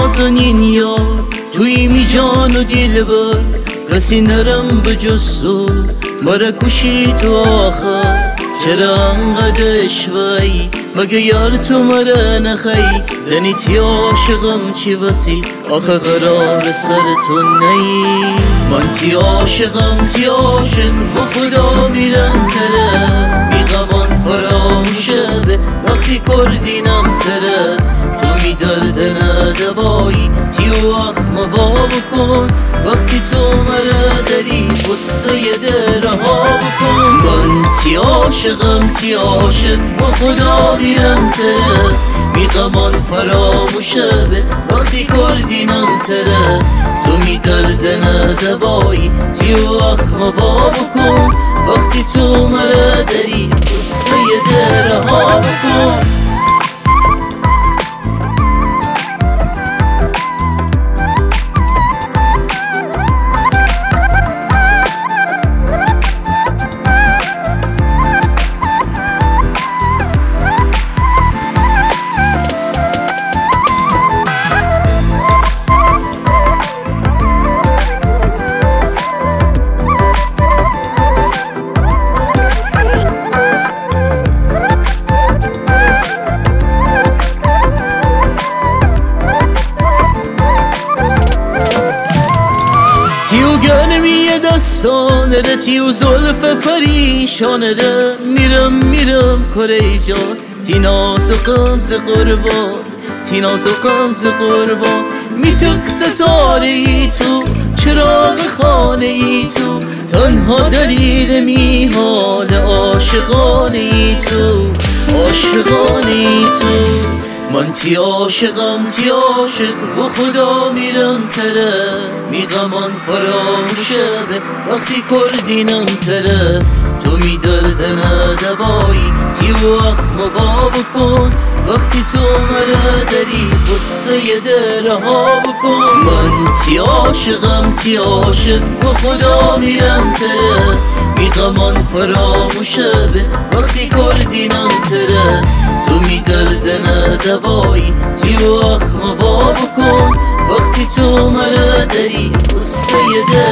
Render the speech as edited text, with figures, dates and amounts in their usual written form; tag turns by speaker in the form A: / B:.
A: نازنین یار توی می جان و دل بر کسی نرم بجز تو مرا کشی تو آخر چرا انقدرش وی مگه یار تو مرا نخی دنیتی عاشقم چی وسی آخه قرار سر تو نی من تی عاشقم تی عاشق با خدا میرم تره بیغمان فراموشه به وقتی کردینم تره تو می درد ندوایی تی و اخم وا بکن وقتی تو مرا داری قصه در رها بکن من تی عاشقم تی عاشق با خدا میرم تره بیغمان فراموشه به وقتی کردینم تره تو می درد ندوایی تی و اخم وا بکن وقتی تو مرا داری قصه در رها بکن تیو گرمی دستانه ده تیو زلف پریشانه ده میرم کره جان تی ناز و قمز قربان تی ناز و قمز قربان میتک ستاره ای تو چراغ خانه ای تو تنها دلیل میحال عاشقانه ای تو عاشقانه ای تو من تی عاشقم تی عاشق با خدا میرم تره میغمان فراموشه به وقتی کردینم تره تو می درد ندوایی تی و اخم وا بکن وقتی تو مرا داری قصه در رها بکن من تی عاشقم تی عاشق با خدا میرم تره میغمان فراموشه به وقتی کردینم تره تو می درد ندوایی تی و اخم وا بکن وقتی تو مرا داری قصه